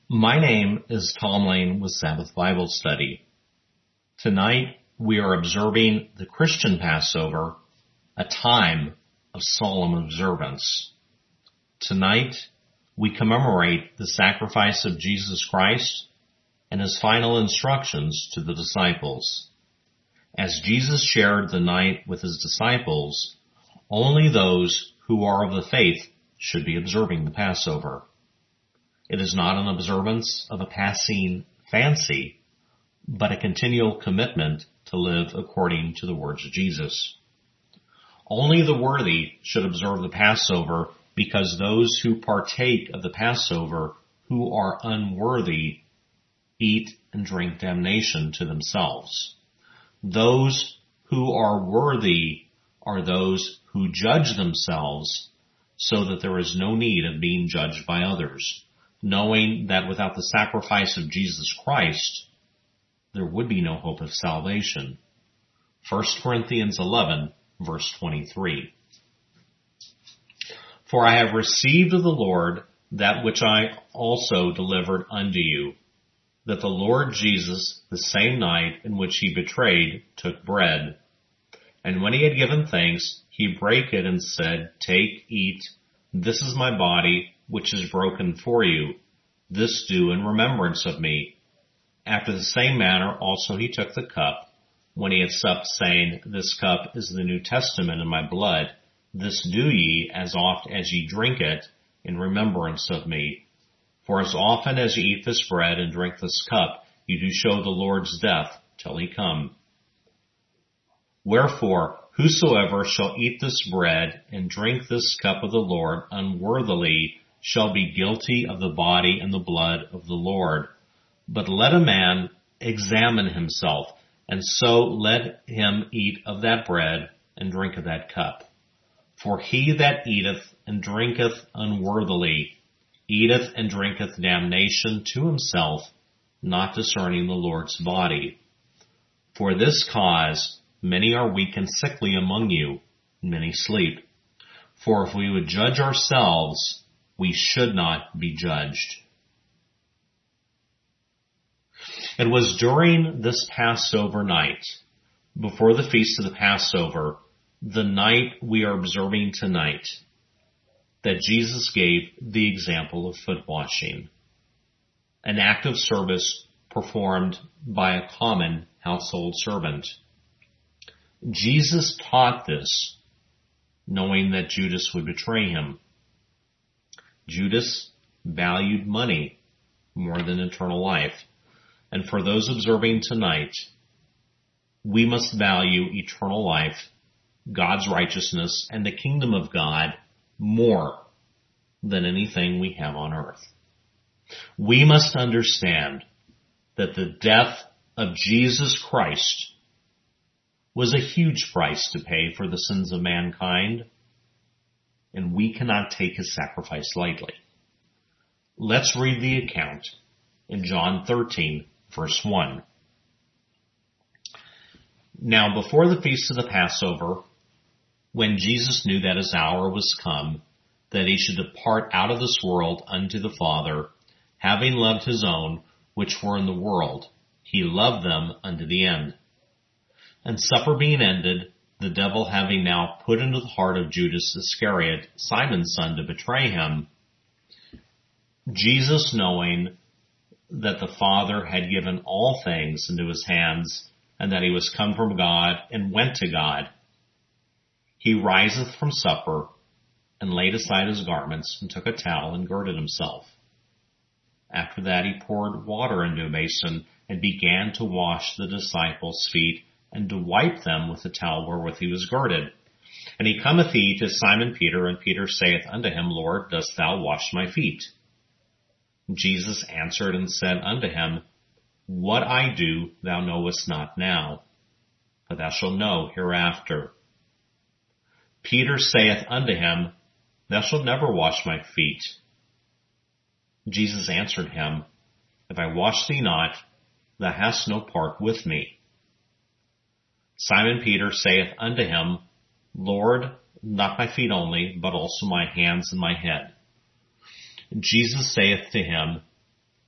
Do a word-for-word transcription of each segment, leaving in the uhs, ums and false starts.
My name is Tom Lane with Sabbath Bible Study. Tonight we are observing the Christian Passover, a time of solemn observance. Tonight we commemorate the sacrifice of Jesus Christ and his final instructions to the disciples. As Jesus shared the night with his disciples, only those who are of the faith should be observing the Passover. It is not an observance of a passing fancy, but a continual commitment to live according to the words of Jesus. Only the worthy should observe the Passover, because those who partake of the Passover who are unworthy eat and drink damnation to themselves. Those who are worthy are those who judge themselves, so that there is no need of being judged by others, knowing that without the sacrifice of Jesus Christ, there would be no hope of salvation. First Corinthians eleven, verse twenty-three. For I have received of the Lord that which I also delivered unto you, that the Lord Jesus, the same night in which he betrayed, took bread. And when he had given thanks, he brake it and said, Take, eat, this is my body, which is broken for you. This do in remembrance of me. After the same manner also he took the cup, when he had supped, saying, This cup is the New Testament in my blood. This do ye, as oft as ye drink it, in remembrance of me. For as often as ye eat this bread and drink this cup, you do show the Lord's death till he come. Wherefore, whosoever shall eat this bread and drink this cup of the Lord unworthily shall be guilty of the body and the blood of the Lord. But let a man examine himself, and so let him eat of that bread and drink of that cup. For he that eateth and drinketh unworthily eateth and drinketh damnation to himself, not discerning the Lord's body. For this cause many are weak and sickly among you, and many sleep. For if we would judge ourselves, we should not be judged. It was during this Passover night, before the feast of the Passover, the night we are observing tonight, that Jesus gave the example of foot washing, an act of service performed by a common household servant. Jesus taught this, knowing that Judas would betray him. Judas valued money more than eternal life. And for those observing tonight, we must value eternal life, God's righteousness, and the kingdom of God more than anything we have on earth. We must understand that the death of Jesus Christ was a huge price to pay for the sins of mankind, and we cannot take his sacrifice lightly. Let's read the account in John thirteen, verse one. Now before the feast of the Passover, when Jesus knew that his hour was come, that he should depart out of this world unto the Father, having loved his own which were in the world, he loved them unto the end. And supper being ended, the devil having now put into the heart of Judas Iscariot, Simon's son, to betray him, Jesus, knowing that the Father had given all things into his hands, and that he was come from God and went to God, he riseth from supper, and laid aside his garments, and took a towel, and girded himself. After that he poured water into a basin, and began to wash the disciples' feet, and to wipe them with the towel wherewith he was girded. And he cometh he to Simon Peter, and Peter saith unto him, Lord, dost thou wash my feet? Jesus answered and said unto him, What I do thou knowest not now, but thou shalt know hereafter. Peter saith unto him, Thou shalt never wash my feet. Jesus answered him, If I wash thee not, thou hast no part with me. Simon Peter saith unto him, Lord, not my feet only, but also my hands and my head. Jesus saith to him,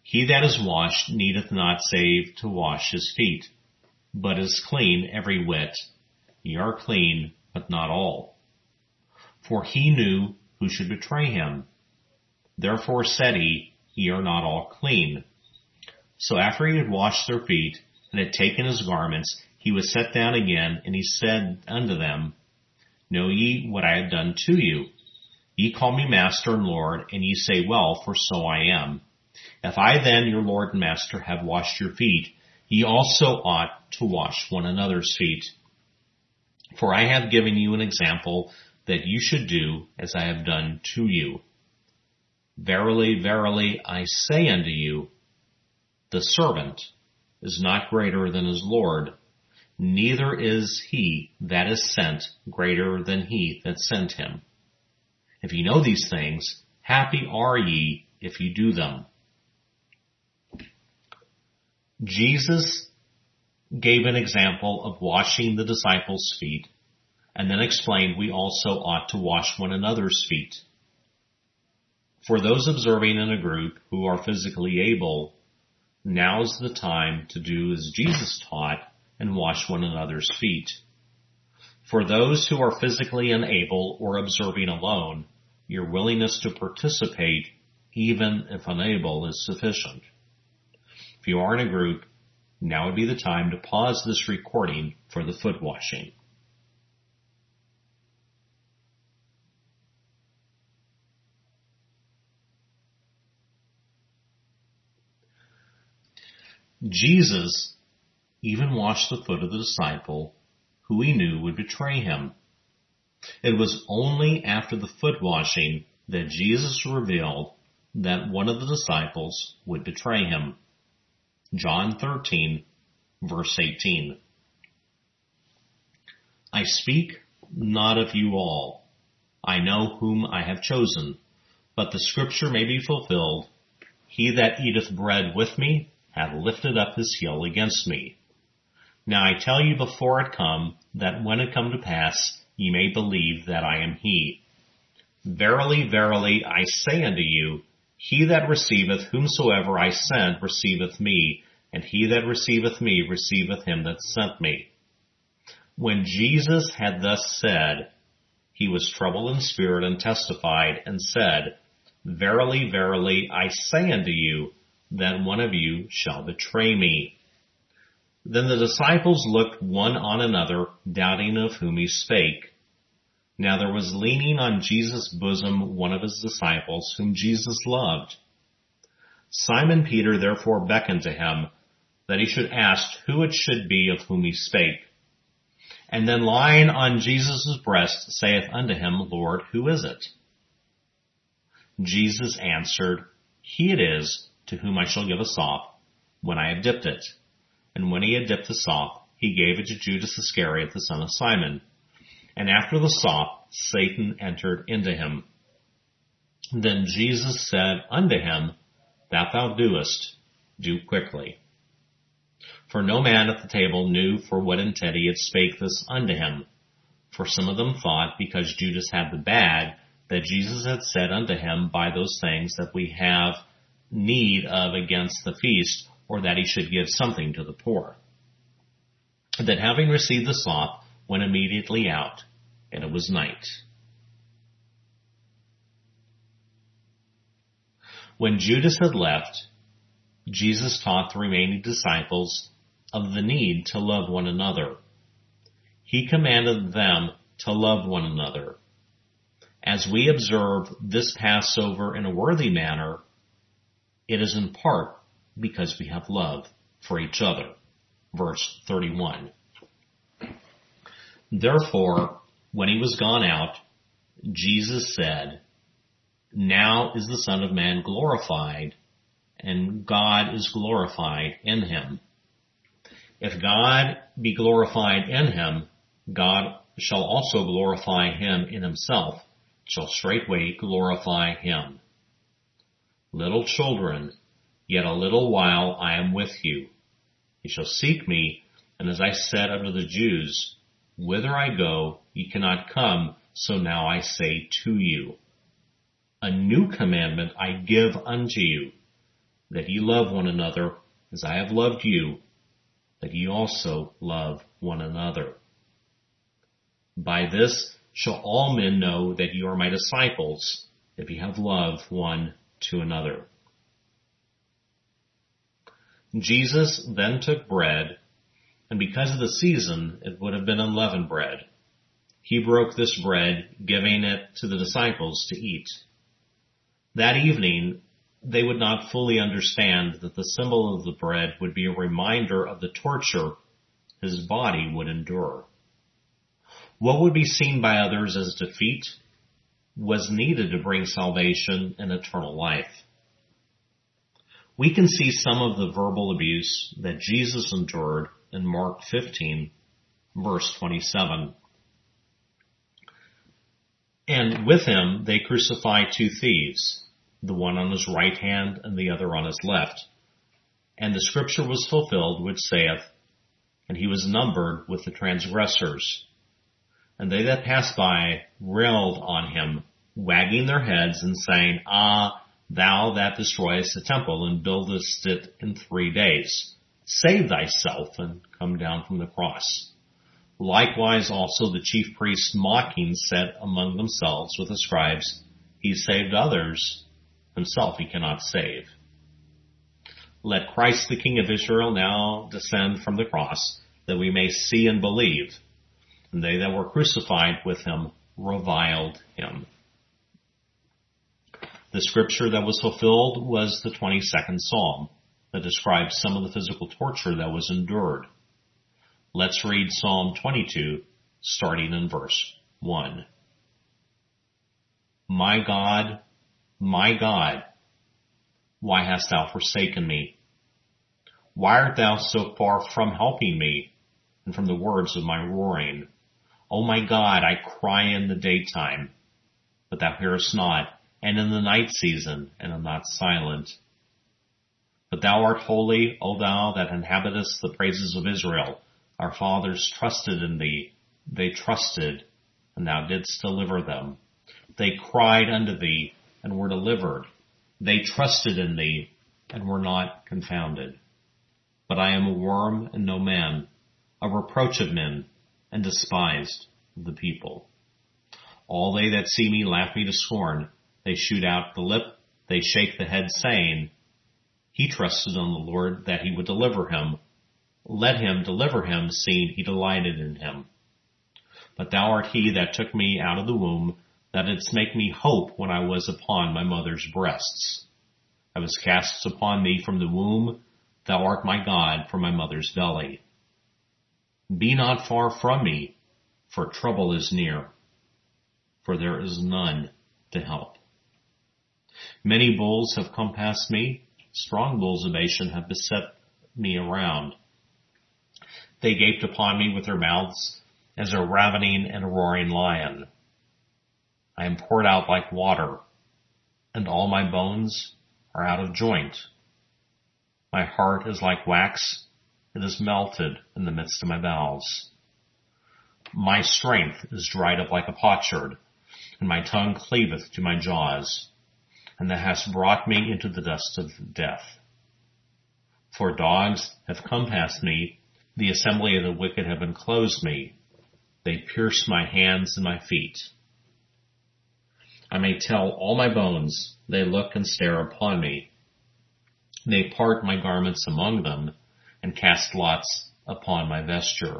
He that is washed needeth not save to wash his feet, but is clean every whit. Ye are clean, but not all. For he knew who should betray him. Therefore said he, Ye are not all clean. So after he had washed their feet, and had taken his garments, he was set down again, and he said unto them, Know ye what I have done to you? Ye call me Master and Lord, and ye say, Well, for so I am. If I then, your Lord and Master, have washed your feet, ye also ought to wash one another's feet. For I have given you an example that you should do as I have done to you. Verily, verily, I say unto you, the servant is not greater than his Lord, neither is he that is sent greater than he that sent him. If ye know these things, happy are ye if ye do them. Jesus gave an example of washing the disciples' feet, and then explained we also ought to wash one another's feet. For those observing in a group who are physically able, now's the time to do as Jesus taught and wash one another's feet. For those who are physically unable or observing alone, your willingness to participate, even if unable, is sufficient. If you are in a group, now would be the time to pause this recording for the foot washing. Jesus even washed the foot of the disciple who he knew would betray him. It was only after the foot washing that Jesus revealed that one of the disciples would betray him. John thirteen, verse eighteen. I speak not of you all. I know whom I have chosen, but the scripture may be fulfilled. He that eateth bread with me hath lifted up his heel against me. Now I tell you before it come, that when it come to pass, ye may believe that I am he. Verily, verily, I say unto you, he that receiveth whomsoever I send receiveth me, and he that receiveth me receiveth him that sent me. When Jesus had thus said, he was troubled in spirit and testified, and said, Verily, verily, I say unto you, that one of you shall betray me. Then the disciples looked one on another, doubting of whom he spake. Now there was leaning on Jesus' bosom one of his disciples, whom Jesus loved. Simon Peter therefore beckoned to him, that he should ask who it should be of whom he spake. And then lying on Jesus' breast saith unto him, Lord, who is it? Jesus answered, He it is, to whom I shall give a sop, when I have dipped it. And when he had dipped the sop, he gave it to Judas Iscariot, the son of Simon. And after the sop, Satan entered into him. Then Jesus said unto him, That thou doest, do quickly. For no man at the table knew for what intent he had spake this unto him. For some of them thought, because Judas had the bag, that Jesus had said unto him, Buy those things that we have need of against the feast, or that he should give something to the poor. That having received the sop, went immediately out, and it was night. When Judas had left, Jesus taught the remaining disciples of the need to love one another. He commanded them to love one another. As we observe this Passover in a worthy manner, it is in part because we have love for each other. Verse thirty-one. Therefore, when he was gone out, Jesus said, Now is the Son of Man glorified, and God is glorified in him. If God be glorified in him, God shall also glorify him in himself, shall straightway glorify him. Little children, yet a little while I am with you. Ye shall seek me, and as I said unto the Jews, Whither I go, ye cannot come, so now I say to you. A new commandment I give unto you, that ye love one another as I have loved you, that ye also love one another. By this shall all men know that ye are my disciples, if ye have love one to another. Jesus then took bread, and because of the season, it would have been unleavened bread. He broke this bread, giving it to the disciples to eat. That evening, they would not fully understand that the symbol of the bread would be a reminder of the torture his body would endure. What would be seen by others as defeat was needed to bring salvation and eternal life. We can see some of the verbal abuse that Jesus endured in Mark fifteen, verse twenty-seven. And with him they crucified two thieves, the one on his right hand and the other on his left. And the scripture was fulfilled which saith, And he was numbered with the transgressors. And they that passed by railed on him, wagging their heads and saying, Ah, thou that destroyest the temple and buildest it in three days, save thyself and come down from the cross. Likewise also the chief priests mocking said among themselves with the scribes, He saved others, himself he cannot save. Let Christ the King of Israel now descend from the cross, that we may see and believe. And they that were crucified with him reviled him. The scripture that was fulfilled was the twenty-second Psalm, that describes some of the physical torture that was endured. Let's read Psalm twenty-two, starting in verse one. My God, my God, why hast thou forsaken me? Why art thou so far from helping me, and from the words of my roaring? O my God, I cry in the daytime, but thou hearest not, and in the night season, and am not silent. But thou art holy, O thou that inhabitest the praises of Israel. Our fathers trusted in thee. They trusted, and thou didst deliver them. They cried unto thee, and were delivered. They trusted in thee, and were not confounded. But I am a worm and no man, a reproach of men, and despised of the people. All they that see me laugh me to scorn. They shoot out the lip, they shake the head, saying, He trusted on the Lord that he would deliver him. Let him deliver him, seeing he delighted in him. But thou art he that took me out of the womb, that didst make me hope when I was upon my mother's breasts. I was cast upon thee from the womb. Thou art my God from my mother's belly. Be not far from me, for trouble is near, for there is none to help. Many bulls have compassed me, strong bulls of Bashan have beset me around. They gaped upon me with their mouths as a ravening and a roaring lion. I am poured out like water, and all my bones are out of joint. My heart is like wax, it is melted in the midst of my bowels. My strength is dried up like a potsherd, and my tongue cleaveth to my jaws, and thou hast brought me into the dust of death. For dogs have compassed me, the assembly of the wicked have enclosed me. They pierce my hands and my feet. I may tell all my bones, they look and stare upon me. They part my garments among them, and cast lots upon my vesture.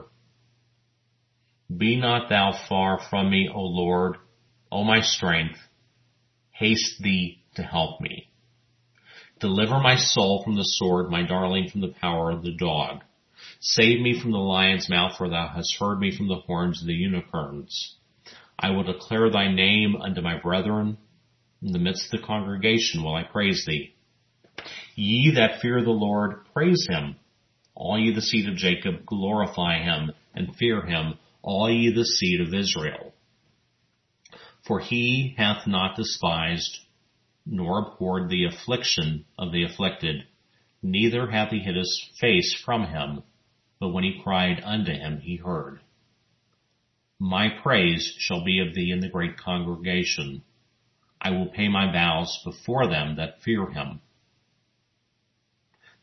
Be not thou far from me, O Lord, O my strength. Haste thee to help me. Deliver my soul from the sword, my darling from the power of the dog. Save me from the lion's mouth, for thou hast heard me from the horns of the unicorns. I will declare thy name unto my brethren. In the midst of the congregation will I praise thee. Ye that fear the Lord, praise him. All ye the seed of Jacob, glorify him, and fear him, all ye the seed of Israel. For he hath not despised, nor abhorred the affliction of the afflicted, neither hath he hid his face from him, but when he cried unto him, he heard. My praise shall be of thee in the great congregation. I will pay my vows before them that fear him.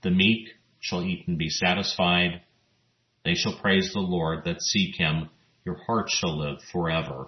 The meek shall eat and be satisfied. They shall praise the Lord that seek him. Your heart shall live forever.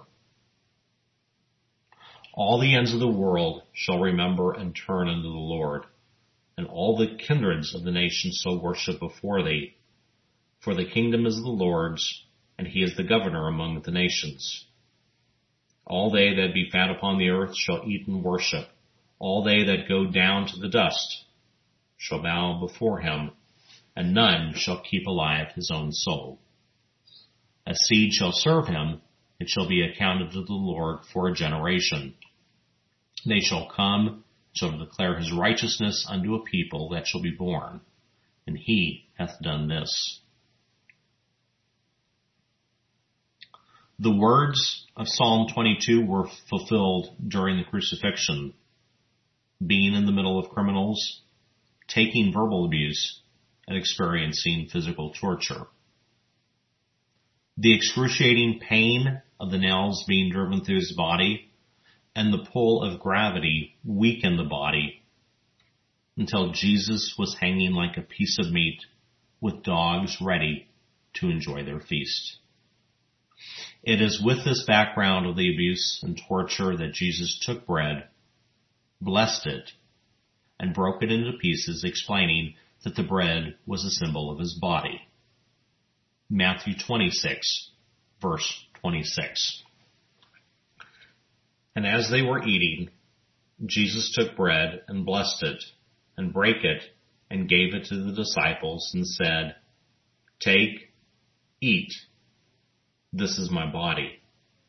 All the ends of the world shall remember and turn unto the Lord, and all the kindreds of the nations shall worship before thee. For the kingdom is the Lord's, and he is the governor among the nations. All they that be fat upon the earth shall eat and worship. All they that go down to the dust shall bow before him, and none shall keep alive his own soul. A seed shall serve him, it shall be accounted to the Lord for a generation. They shall come, shall declare his righteousness unto a people that shall be born, and he hath done this. The words of Psalm twenty-two were fulfilled during the crucifixion. Being in the middle of criminals, taking verbal abuse, and experiencing physical torture. The excruciating pain of the nails being driven through his body and the pull of gravity weakened the body until Jesus was hanging like a piece of meat with dogs ready to enjoy their feast. It is with this background of the abuse and torture that Jesus took bread, blessed it, and broke it into pieces, explaining that the bread was a symbol of his body. Matthew twenty-six, verse twenty-six. And as they were eating, Jesus took bread and blessed it, and brake it, and gave it to the disciples, and said, Take, eat, this is my body.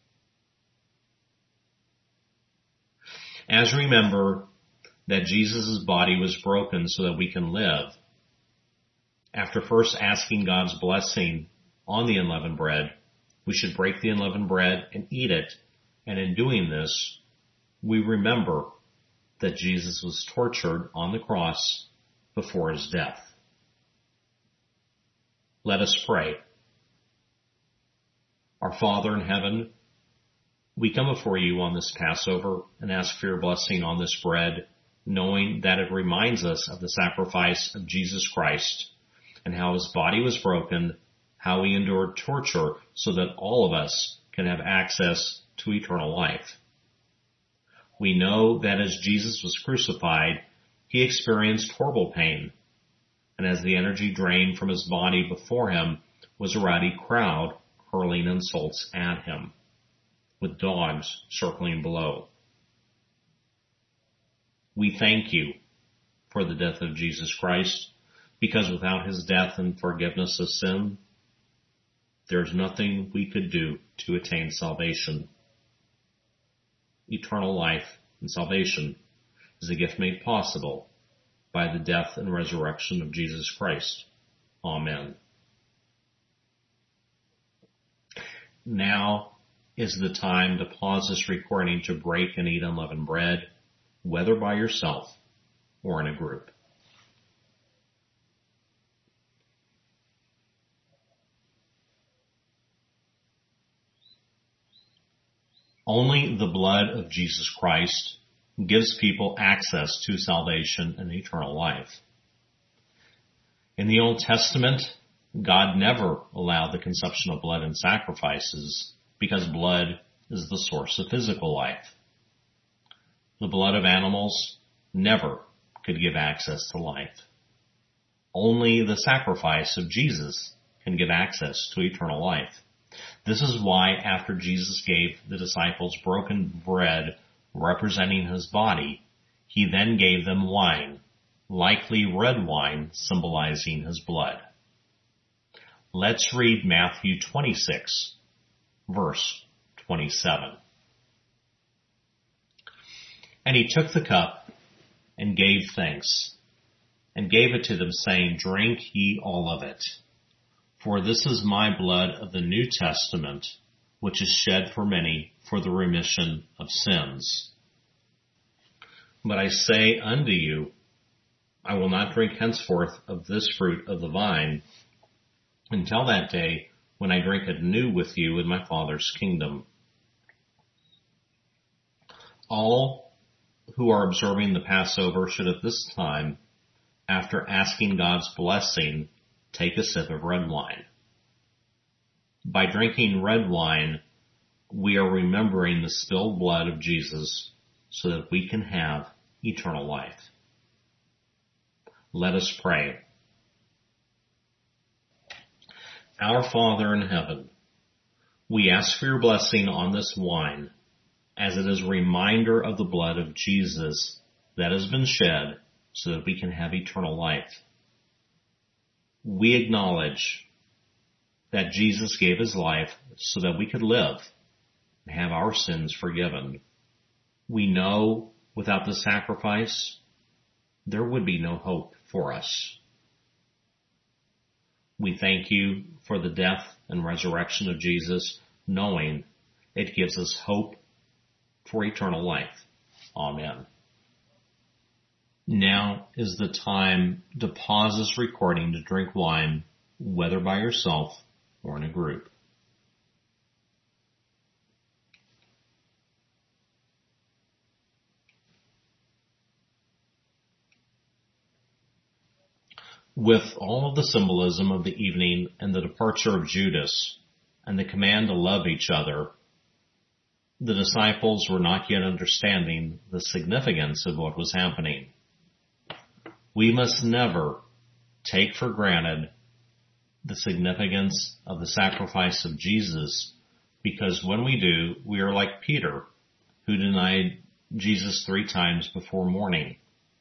As remember that Jesus' body was broken so that we can live, after first asking God's blessing on the unleavened bread, we should break the unleavened bread and eat it. And in doing this, we remember that Jesus was tortured on the cross before his death. Let us pray. Our Father in heaven, we come before you on this Passover and ask for your blessing on this bread, knowing that it reminds us of the sacrifice of Jesus Christ and how his body was broken, how he endured torture so that all of us can have access to eternal life. We know that as Jesus was crucified, he experienced horrible pain, and as the energy drained from his body before him was a rowdy crowd hurling insults at him, with dogs circling below. We thank you for the death of Jesus Christ, because without his death and forgiveness of sin, there's nothing we could do to attain salvation. Eternal life and salvation is a gift made possible by the death and resurrection of Jesus Christ. Amen. Now is the time to pause this recording to break and eat unleavened bread, whether by yourself or in a group. Only the blood of Jesus Christ gives people access to salvation and eternal life. In the Old Testament, God never allowed the consumption of blood in sacrifices because blood is the source of physical life. The blood of animals never could give access to life. Only the sacrifice of Jesus can give access to eternal life. This is why after Jesus gave the disciples broken bread representing his body, he then gave them wine, likely red wine symbolizing his blood. Let's read Matthew twenty-six, verse twenty-seven. And he took the cup and gave thanks, and gave it to them, saying, Drink ye all of it. For this is my blood of the New Testament, which is shed for many for the remission of sins. But I say unto you, I will not drink henceforth of this fruit of the vine until that day when I drink it new with you in my Father's kingdom. All who are observing the Passover should at this time after asking God's blessing, take a sip of red wine. By drinking red wine, we are remembering the spilled blood of Jesus so that we can have eternal life. Let us pray. Our Father in heaven, we ask for your blessing on this wine, as it is a reminder of the blood of Jesus that has been shed so that we can have eternal life. We acknowledge that Jesus gave his life so that we could live and have our sins forgiven. We know without the sacrifice, there would be no hope for us. We thank you for the death and resurrection of Jesus, knowing it gives us hope for eternal life. Amen. Now is the time to pause this recording to drink wine, whether by yourself or in a group. With all of the symbolism of the evening and the departure of Judas and the command to love each other, the disciples were not yet understanding the significance of what was happening. We must never take for granted the significance of the sacrifice of Jesus, because when we do, we are like Peter, who denied Jesus three times before morning.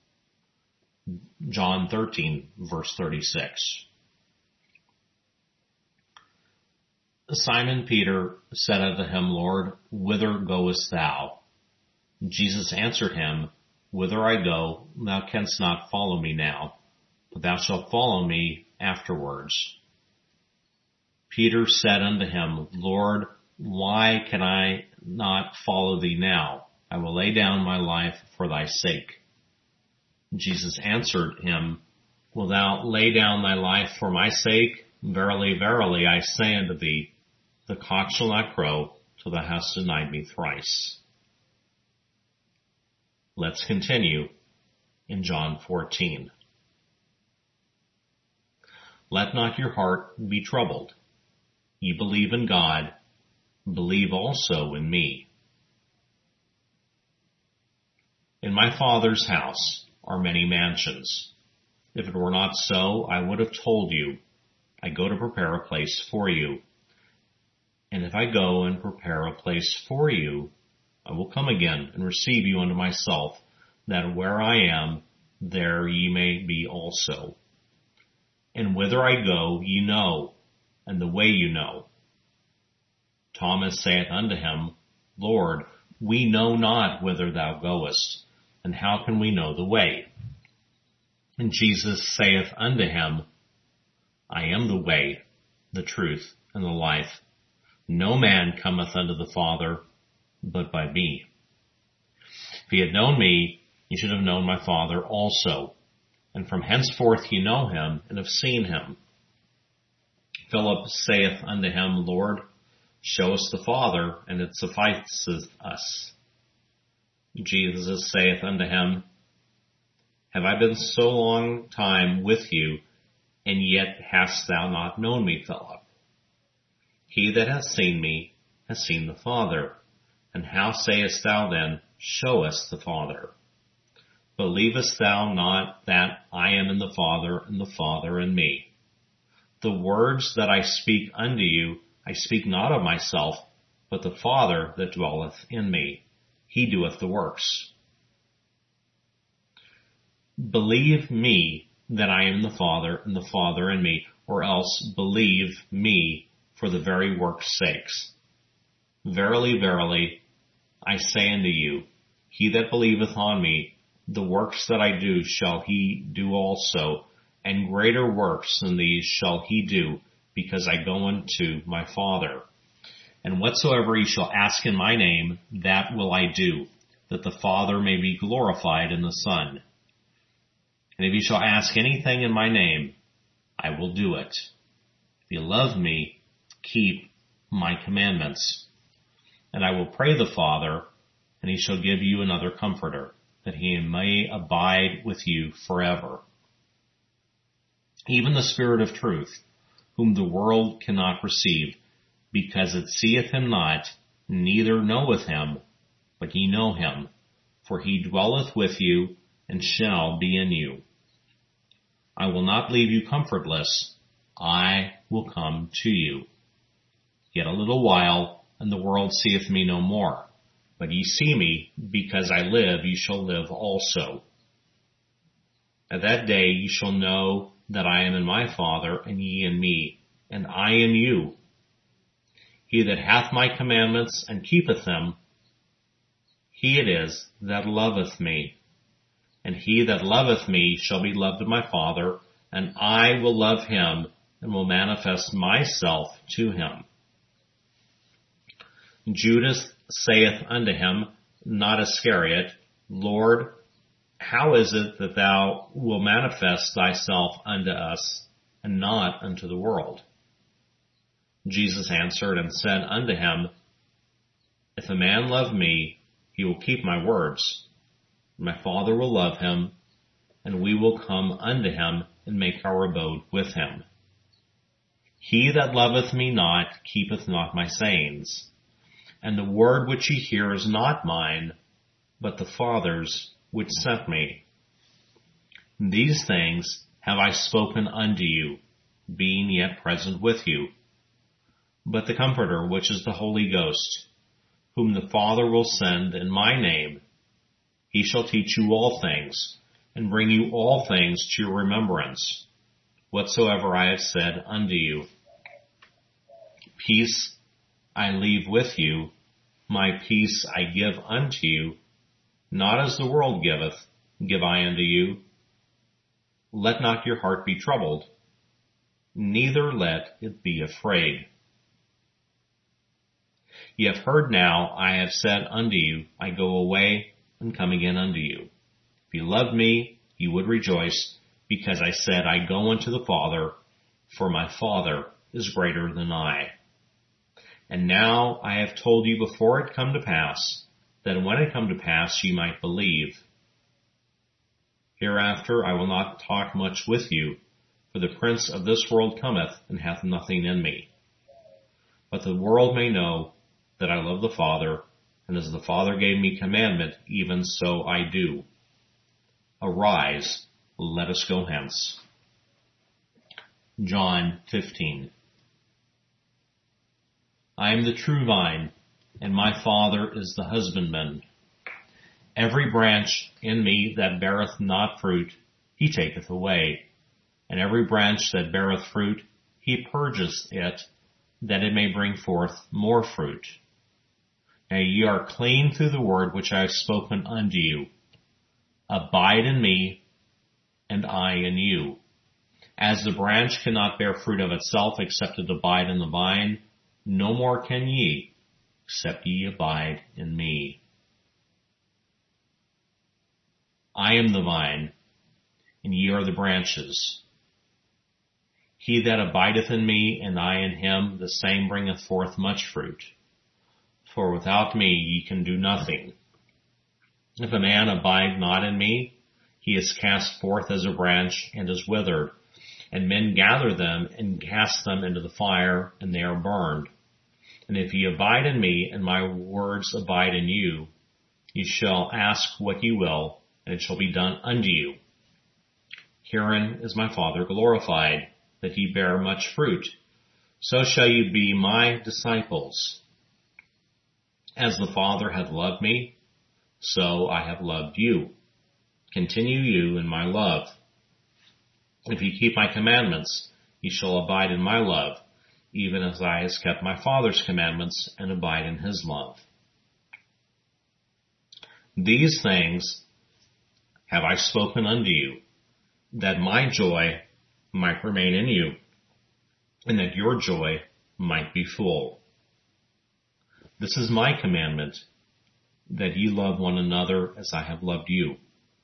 John thirteen, verse thirty-six. Simon Peter said unto him, Lord, whither goest thou? Jesus answered him, Whither I go, thou canst not follow me now, but thou shalt follow me afterwards. Peter said unto him, Lord, why can I not follow thee now? I will lay down my life for thy sake. Jesus answered him, Wilt thou lay down thy life for my sake? Verily, verily, I say unto thee, the cock shall not crow till thou hast denied me thrice. Let's continue in John fourteen. Let not your heart be troubled. Ye believe in God, believe also in me. In my Father's house are many mansions. If it were not so, I would have told you, I go to prepare a place for you. And if I go and prepare a place for you, I will come again and receive you unto myself, that where I am, there ye may be also. And whither I go, ye know, and the way you know. Thomas saith unto him, Lord, we know not whither thou goest, and how can we know the way? And Jesus saith unto him, I am the way, the truth, and the life. No man cometh unto the Father but by me. If ye had known me, ye should have known my Father also. And from henceforth ye know him, and have seen him. Philip saith unto him, Lord, show us the Father, and it sufficeth us. Jesus saith unto him, Have I been so long time with you, and yet hast thou not known me, Philip? He that hath seen me has seen the Father. And how sayest thou then, Show us the Father? Believest thou not that I am in the Father, and the Father in me? The words that I speak unto you, I speak not of myself, but the Father that dwelleth in me. He doeth the works. Believe me that I am the Father, and the Father in me, or else believe me for the very work's sakes. Verily, verily, I say unto you, he that believeth on me, the works that I do shall he do also, and greater works than these shall he do, because I go unto my Father. And whatsoever ye shall ask in my name, that will I do, that the Father may be glorified in the Son. And if ye shall ask anything in my name, I will do it. If ye love me, keep my commandments. And I will pray the Father, and he shall give you another Comforter, that he may abide with you forever, even the Spirit of truth, whom the world cannot receive, because it seeth him not, neither knoweth him, but ye know him, for he dwelleth with you, and shall be in you. I will not leave you comfortless, I will come to you. Yet a little while, and the world seeth me no more. But ye see me, because I live, ye shall live also. At that day ye shall know that I am in my Father, and ye in me, and I in you. He that hath my commandments and keepeth them, he it is that loveth me. And he that loveth me shall be loved of my Father, and I will love him, and will manifest myself to him. Judas saith unto him, not Iscariot, Lord, how is it that thou wilt manifest thyself unto us, and not unto the world? Jesus answered and said unto him, If a man love me, he will keep my words. My Father will love him, and we will come unto him, and make our abode with him. He that loveth me not keepeth not my sayings, and the word which ye hear is not mine, but the Father's which sent me. These things have I spoken unto you, being yet present with you. But the Comforter, which is the Holy Ghost, whom the Father will send in my name, he shall teach you all things, and bring you all things to your remembrance, whatsoever I have said unto you. Peace I leave with you, my peace I give unto you, not as the world giveth, give I unto you. Let not your heart be troubled, neither let it be afraid. Ye have heard now, I have said unto you, I go away and come again unto you. If you loved me, you would rejoice, because I said, I go unto the Father, for my Father is greater than I. And now I have told you before it come to pass, that when it come to pass ye might believe. Hereafter I will not talk much with you, for the prince of this world cometh, and hath nothing in me. But the world may know that I love the Father, and as the Father gave me commandment, even so I do. Arise, let us go hence. John fifteen. I am the true vine, and my Father is the husbandman. Every branch in me that beareth not fruit, he taketh away. And every branch that beareth fruit, he purgeth it, that it may bring forth more fruit. Now ye are clean through the word which I have spoken unto you. Abide in me, and I in you. As the branch cannot bear fruit of itself except it abide in the vine, no more can ye, except ye abide in me. I am the vine, and ye are the branches. He that abideth in me, and I in him, the same bringeth forth much fruit. For without me ye can do nothing. If a man abide not in me, he is cast forth as a branch, and is withered, and men gather them, and cast them into the fire, and they are burned. And if ye abide in me, and my words abide in you, ye shall ask what ye will, and it shall be done unto you. Herein is my Father glorified, that ye bear much fruit. So shall ye be my disciples. As the Father hath loved me, so I have loved you. Continue you in my love. If ye keep my commandments, ye shall abide in my love, even as I have kept my Father's commandments, and abide in his love. These things have I spoken unto you, that my joy might remain in you, and that your joy might be full. This is my commandment, that ye love one another as I have loved you.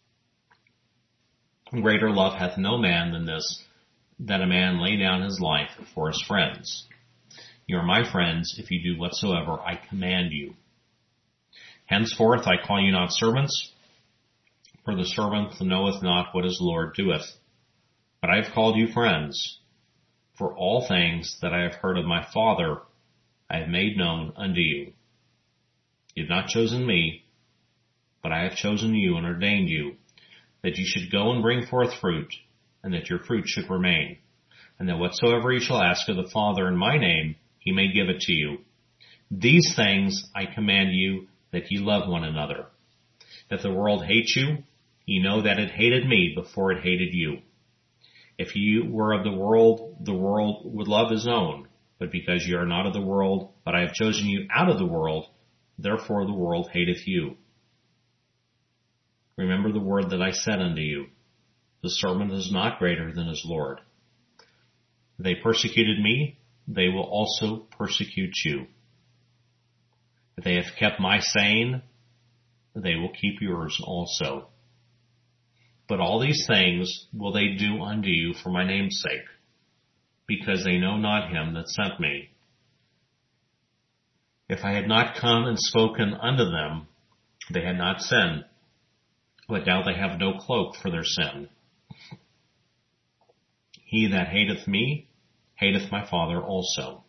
Greater love hath no man than this, that a man lay down his life for his friends. You are my friends if you do whatsoever I command you. Henceforth I call you not servants, for the servant knoweth not what his Lord doeth, But I have called you friends, for all things that I have heard of my Father I have made known unto you. You have not chosen me, but I have chosen you and ordained you, that you should go and bring forth fruit, and that your fruit should remain, and that whatsoever ye shall ask of the Father in my name, he may give it to you. These things I command you, that ye love one another. If the world hates you, ye know that it hated me before it hated you. If you were of the world, the world would love his own. But because you are not of the world, but I have chosen you out of the world, therefore the world hateth you. Remember the word that I said unto you. The servant is not greater than his Lord. They persecuted me, they will also persecute you. If they have kept my saying, they will keep yours also. But all these things will they do unto you for my name's sake, because they know not him that sent me. If I had not come and spoken unto them, they had not sinned, but now they have no cloak for their sin. He that hateth me, hateth my Father also.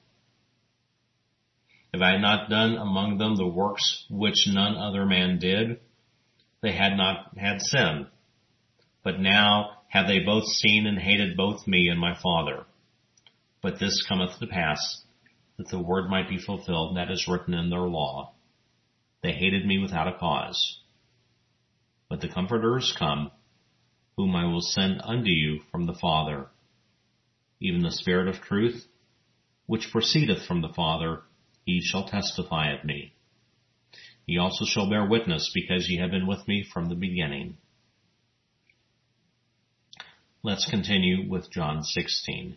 If I had not done among them the works which none other man did, they had not had sin. But now have they both seen and hated both me and my Father. But this cometh to pass, that the word might be fulfilled that is written in their law. They hated me without a cause. But the Comforter is come, whom I will send unto you from the Father, even the Spirit of truth, which proceedeth from the Father, he shall testify of me. He also shall bear witness, because ye have been with me from the beginning. Let's continue with John sixteen.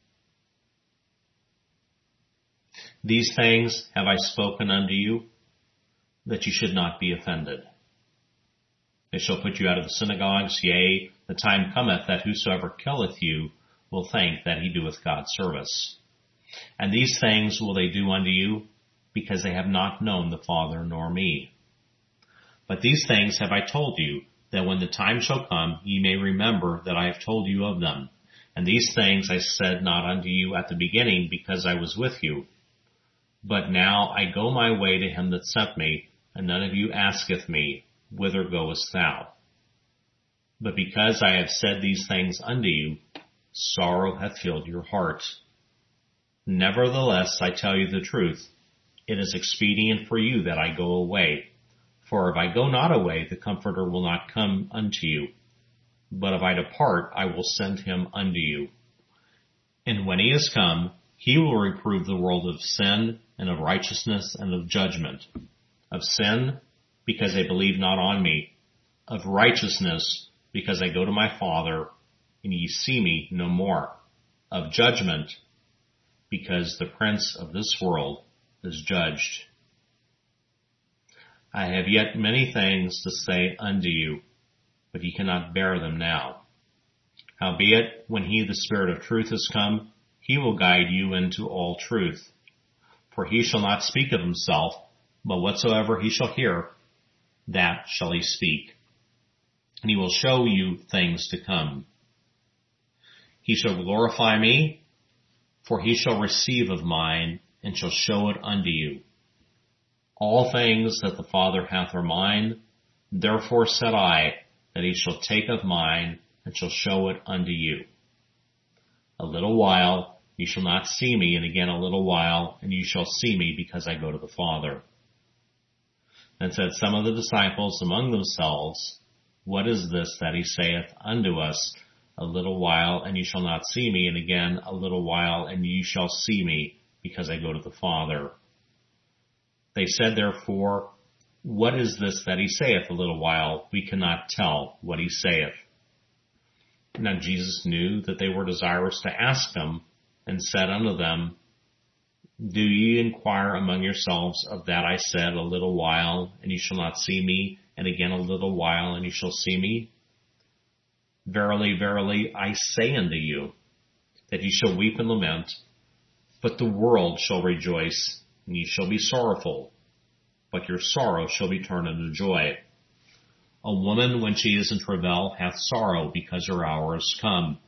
These things have I spoken unto you, that ye should not be offended. They shall put you out of the synagogues, yea, the time cometh that whosoever killeth you will think that he doeth God service. And these things will they do unto you, because they have not known the Father nor me. But these things have I told you, that when the time shall come, ye may remember that I have told you of them. And these things I said not unto you at the beginning, because I was with you. But now I go my way to him that sent me, and none of you asketh me, Whither goest thou? But because I have said these things unto you, sorrow hath filled your heart. Nevertheless, I tell you the truth. It is expedient for you that I go away. For if I go not away, the Comforter will not come unto you. But if I depart, I will send him unto you. And when he is come, he will reprove the world of sin, and of righteousness, and of judgment. Of sin, because they believe not on me. Of righteousness, because I go to my Father, and ye see me no more. Of judgment, because the prince of this world is judged. I have yet many things to say unto you, but ye cannot bear them now. Howbeit, when he, the Spirit of truth, is come, he will guide you into all truth. For he shall not speak of himself, but whatsoever he shall hear, that shall he speak. And he will show you things to come. He shall glorify me, for he shall receive of mine, and shall show it unto you. All things that the Father hath are mine, therefore said I, that he shall take of mine, and shall show it unto you. A little while, ye shall not see me, and again a little while, and ye shall see me, because I go to the Father. Then said some of the disciples among themselves, What is this that he saith unto us, A little while, and ye shall not see me, and again a little while, and ye shall see me, because I go to the Father? They said therefore, What is this that he saith a little while? We cannot tell what he saith. Now Jesus knew that they were desirous to ask him, and said unto them, Do ye inquire among yourselves of that I said, A little while, and ye shall not see me, and again a little while, and ye shall see me? Verily, verily, I say unto you, that ye shall weep and lament, but the world shall rejoice, and ye shall be sorrowful, but your sorrow shall be turned into joy. A woman, when she is in travail, hath sorrow, because her hour is come.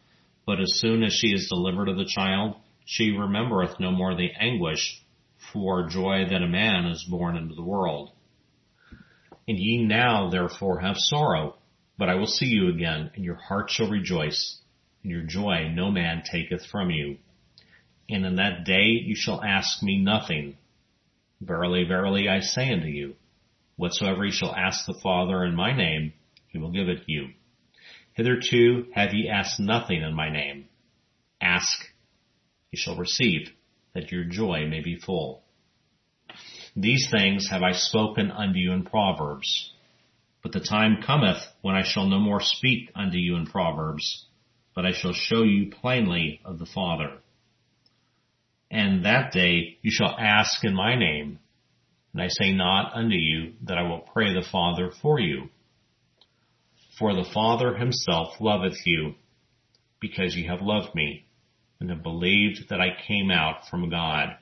But as soon as she is delivered of the child, she remembereth no more the anguish for joy that a man is born into the world. And ye now therefore have sorrow, but I will see you again, and your heart shall rejoice, and your joy no man taketh from you. And in that day you shall ask me nothing. Verily, verily, I say unto you, whatsoever ye shall ask the Father in my name, he will give it you. Hitherto have ye asked nothing in my name. Ask, ye shall receive, that your joy may be full. These things have I spoken unto you in Proverbs. But the time cometh when I shall no more speak unto you in Proverbs, but I shall show you plainly of the Father. And that day you shall ask in my name, and I say not unto you that I will pray the Father for you. For the Father himself loveth you, because ye have loved me, and have believed that I came out from God.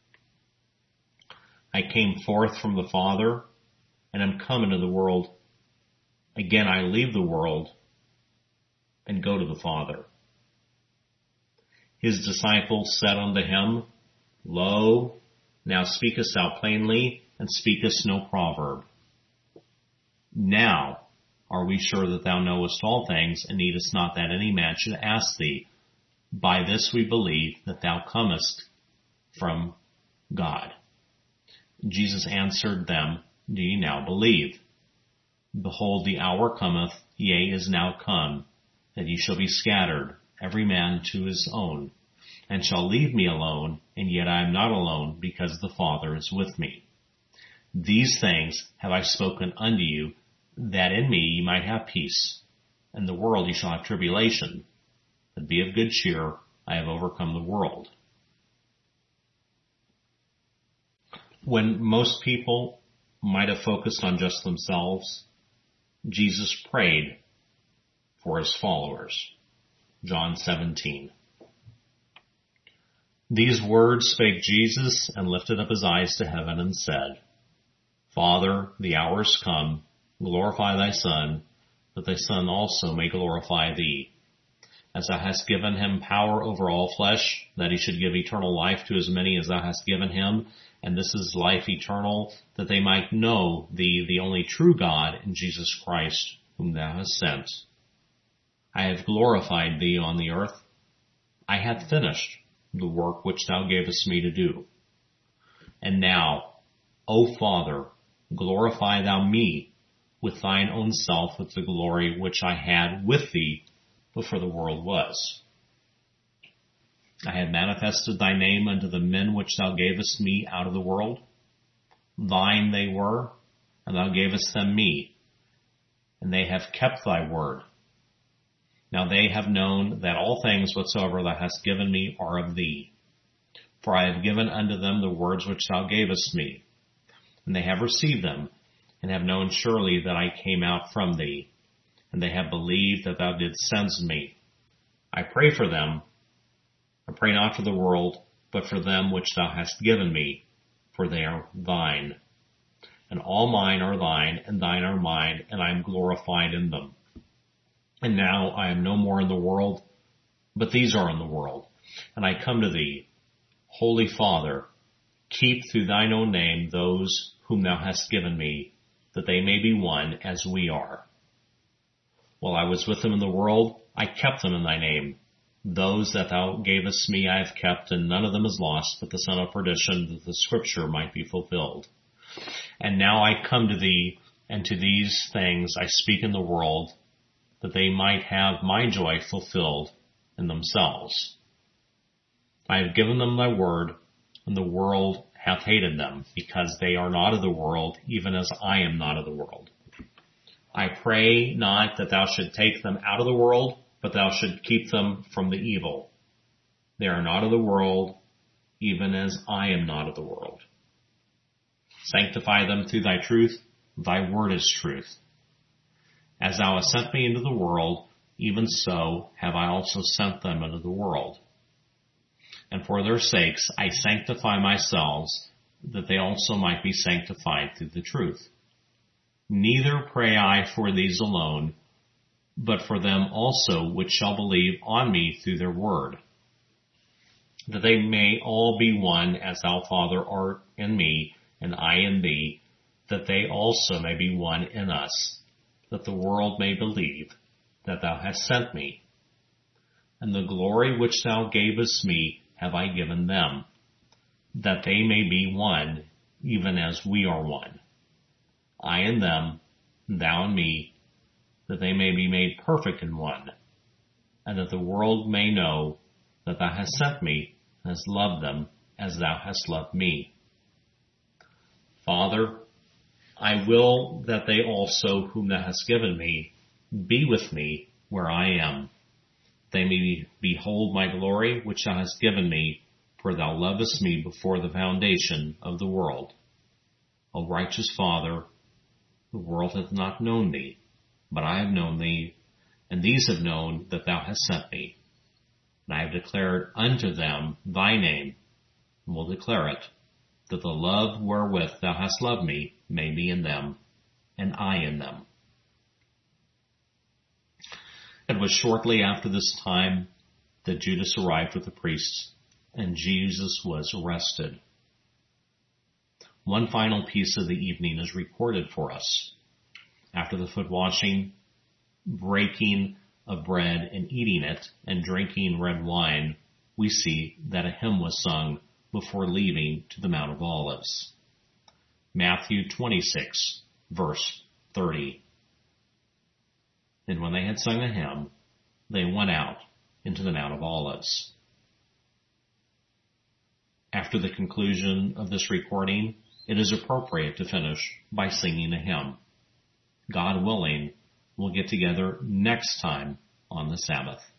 I came forth from the Father, and am come into the world. Again I leave the world, and go to the Father. His disciples said unto him, Lo, now speakest thou plainly, and speakest no proverb. Now are we sure that thou knowest all things, and needest not that any man should ask thee. By this we believe that thou comest from God. Jesus answered them, Do ye now believe? Behold, the hour cometh, yea, is now come, that ye shall be scattered, every man to his own, and shall leave me alone, and yet I am not alone, because the Father is with me. These things have I spoken unto you, that in me ye might have peace. In the world ye shall have tribulation, but be of good cheer, I have overcome the world. When most people might have focused on just themselves, Jesus prayed for his followers. John seventeen. These words spake Jesus, and lifted up his eyes to heaven, and said, Father, the hour is come, glorify thy Son, that thy Son also may glorify thee, as thou hast given him power over all flesh, that he should give eternal life to as many as thou hast given him. And this is life eternal, that they might know thee, the only true God, and Jesus Christ, whom thou hast sent. I have glorified thee on the earth. I have finished the work which thou gavest me to do. And now, O Father, glorify thou me with thine own self, with the glory which I had with thee before the world was. I have manifested thy name unto the men which thou gavest me out of the world. Thine they were, and thou gavest them me, and they have kept thy word. Now they have known that all things whatsoever thou hast given me are of thee. For I have given unto them the words which thou gavest me, and they have received them, and have known surely that I came out from thee, and they have believed that thou didst send me. I pray for them. I pray not for the world, but for them which thou hast given me, for they are thine. And all mine are thine, and thine are mine, and I am glorified in them. And now I am no more in the world, but these are in the world. And I come to thee, Holy Father, keep through thine own name those whom thou hast given me, that they may be one as we are. While I was with them in the world, I kept them in thy name. Those that thou gavest me I have kept, and none of them is lost, but the son of perdition, that the scripture might be fulfilled. And now I come to thee, and to these things I speak in the world, that they might have my joy fulfilled in themselves. I have given them thy word, and the world hath hated them, because they are not of the world, even as I am not of the world. I pray not that thou should take them out of the world, but thou should keep them from the evil. They are not of the world, even as I am not of the world. Sanctify them through thy truth. Thy word is truth. As thou hast sent me into the world, even so have I also sent them into the world. And for their sakes I sanctify myself, that they also might be sanctified through the truth. Neither pray I for these alone, but for them also which shall believe on me through their word, that they may all be one as thou, Father, art in me, and I in thee, that they also may be one in us, that the world may believe that thou hast sent me. And the glory which thou gavest me have I given them, that they may be one, even as we are one. I in them, thou in me, that they may be made perfect in one, and that the world may know that thou hast sent me, and hast loved them as thou hast loved me. Father, I will that they also whom thou hast given me be with me where I am. They may behold my glory which thou hast given me, for thou lovest me before the foundation of the world. O righteous Father, the world hath not known thee, but I have known thee, and these have known that thou hast sent me. And I have declared unto them thy name, and will declare it, that the love wherewith thou hast loved me may be in them, and I in them. It was shortly after this time that Judas arrived with the priests, and Jesus was arrested. One final piece of the evening is recorded for us. After the foot washing, breaking of bread and eating it, and drinking red wine, we see that a hymn was sung before leaving to the Mount of Olives. Matthew twenty-six, verse thirty. And when they had sung a hymn, they went out into the Mount of Olives. After the conclusion of this recording, it is appropriate to finish by singing a hymn. God willing, we'll get together next time on the Sabbath.